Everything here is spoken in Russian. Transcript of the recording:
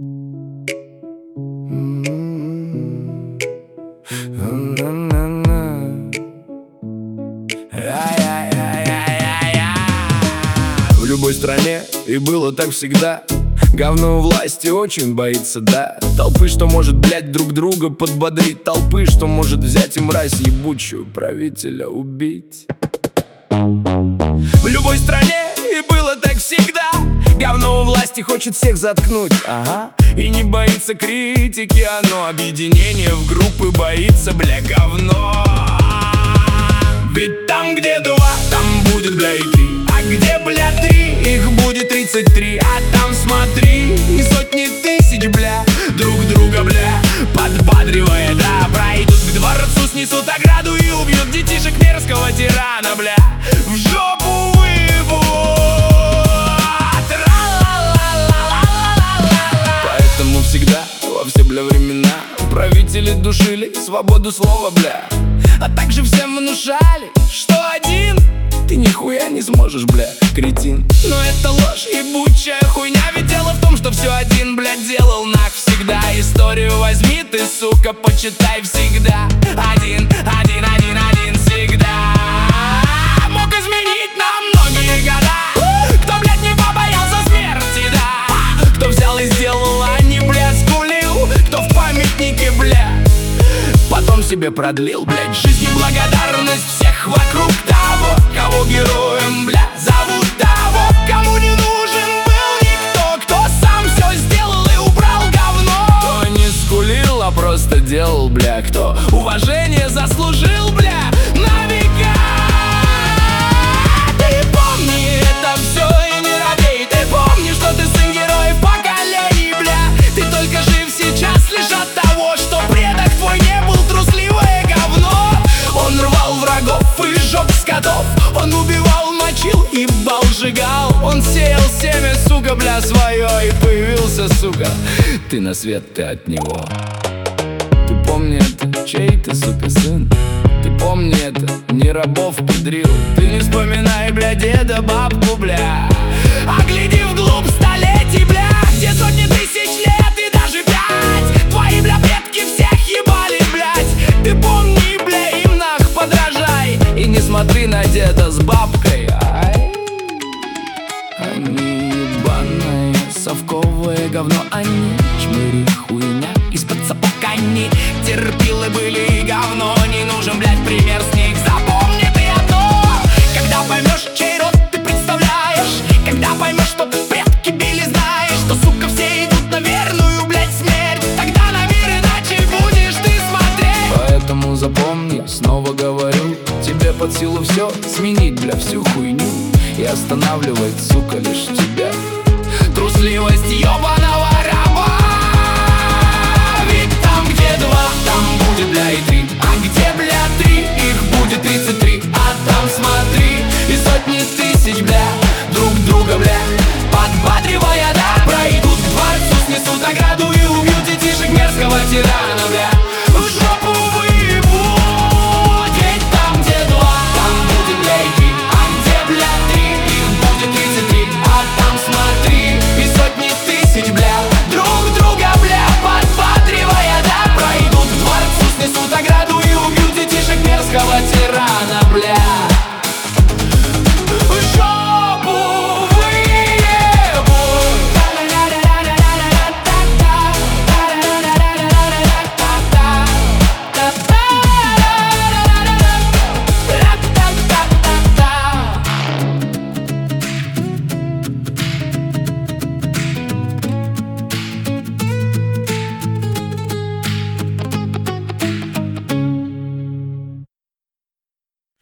В любой стране, и было так всегда, говно у власти очень боится, да. Толпы, что может, блядь, друг друга подбодрить. Толпы, что может взять и мразь ебучую правителя убить. В любой стране, и было так всегда, говно у власти хочет всех заткнуть, ага. И не боится критики, оно объединение в группы боится, бля, говно. Ведь там, где два, там будет, бля, и три. А где, бля, три, их будет 33. А там, смотри, и сотни тысяч, бля, друг друга, бля, подбадривая, да. Пройдут к дворцу, снесут ограду и убьют детишек мерзкого тирана, бля. В жопу выебут. Поэтому всегда, во все, бля, времена правители душили свободу слова, бля. А также всем внушали, что один ты нихуя не сможешь, бля, кретин. Но это ложь, ебучая хуйня. Ведь дело в том, что все один, блядь, делал навсегда. Историю возьми ты, сука, почитай всегда. Один всегда мог изменить на многие года. Кто, блядь, не побоялся смерти, да. Кто взял и сделал, а не, бля, скулил. Кто в памятнике, бля, потом себе продлил, блядь, жизнь и благодарность всех вокруг того, кого героем, бля, зовут того, кому не нужен был никто, кто сам все сделал и убрал говно. Кто не скулил, а просто делал, бля, кто уважение заслужил, бля, на века. Ты помни это все и не робей. Ты помни, что ты сын героев поколений, бля. Ты только жив сейчас лишь от того, что предок твой не был трусливое говно. Он рвал врагов и жоп скотов. Он убивал, мочил и бал сжигал. Он сеял семя, сука, бля, свое. И появился, сука, ты на свет, ты от него. Ты помни это, чей ты, сука, сын. Ты помни это, не рабов педрил. Ты не вспоминай, бля, деда, бабку, бля. А гляди вглубь столетий, бля, где сотни тысяч лет и даже 5. Твои, бля, предки всех ебали, блядь. Ты помни, бля, им нах подражай. И не смотри на деда с бабкой, ай. Они ебаное совковое говно. Они чмыри, хуйня из-под сапог. Они терпилы были и говно. Не нужен, блядь, пример с них. Запомни ты одно. Когда поймешь, чей род ты представляешь, когда поймешь, что предки били, знаешь, что, сука, все идут на верную, блядь, смерть. Тогда на мир иначе будешь ты смотреть. Поэтому запомни, снова говорю, тебе под силу все сменить, бля, всю хуйню. И останавливает, сука, лишь